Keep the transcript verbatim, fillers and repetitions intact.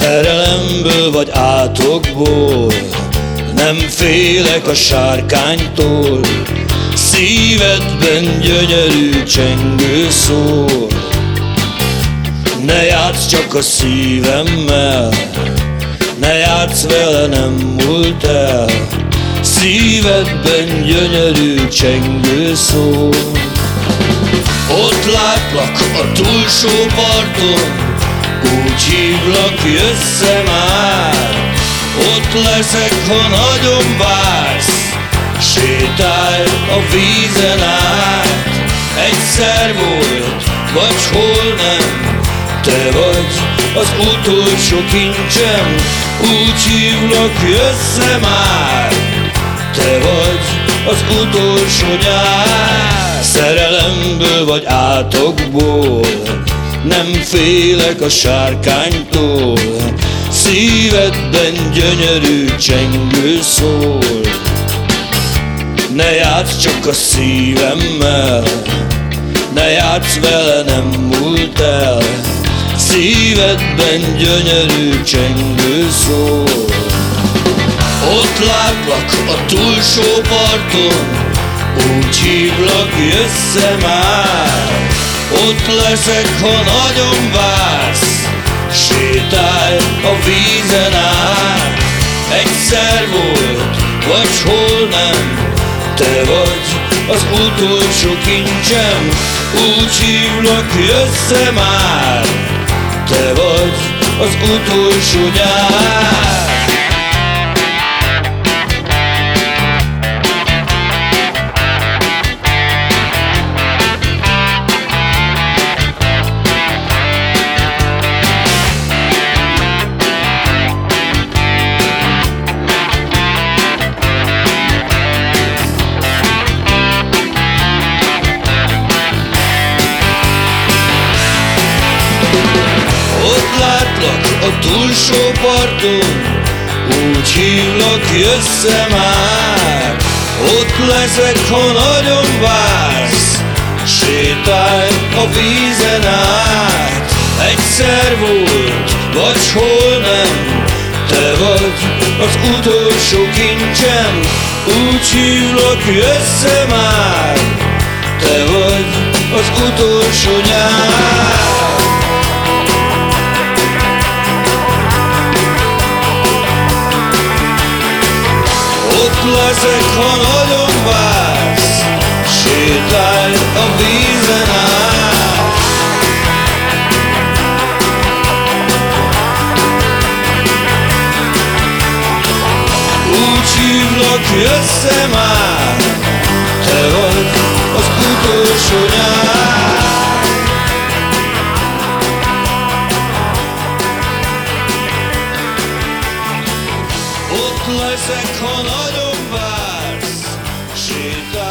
Szerelemből vagy átokból nem félek a sárkánytól. Szívedben gyönyörű csengő szól. Ne játsz csak a szívemmel, ne játsz vele, nem múlt el. Szívedben gyönyörű csengő szól. Ott látlak a túlsó parton, úgy hívlak, jössze már. Ott leszek, ha nagyon vársz, sétálj a vízen át. Egyszer volt, vagy hol nem, te vagy az utolsó kincsem. Úgy hívlak, jössze már, te vagy az utolsó nyár. Szerelemből vagy átokból nem félek a sárkánytól. Szívedben gyönyörű csengő szól. Ne játsz csak a szívemmel, ne játsz vele, nem múlt el. Szívedben gyönyörű csengő szól. Ott látlak a túlsó parton, úgy hívlak, jössze már. Ott leszek, ha nagyon vársz, sétálj a vízen át. Egyszer volt, vagy hol nem, te vagy az utolsó kincsem. Úgy hívlak, jössze már, te vagy az utolsó nyár. Ott látlak a túlsó parton, úgy hívlak, jössze már. Ott leszek, ha nagyon vársz, sétálj a vízen át. Egyszer volt, vagy hol nem, te vagy az utolsó kincsem. Úgy hívlak, jössze már, te vagy az utolsó nyár. Ott leszek, ha nagyon vársz, sétálj a vízen át. Úgy hívlak, jössze már, te vagy az utolsó nyár. Ott leszek, ha nagyon vársz, sétálj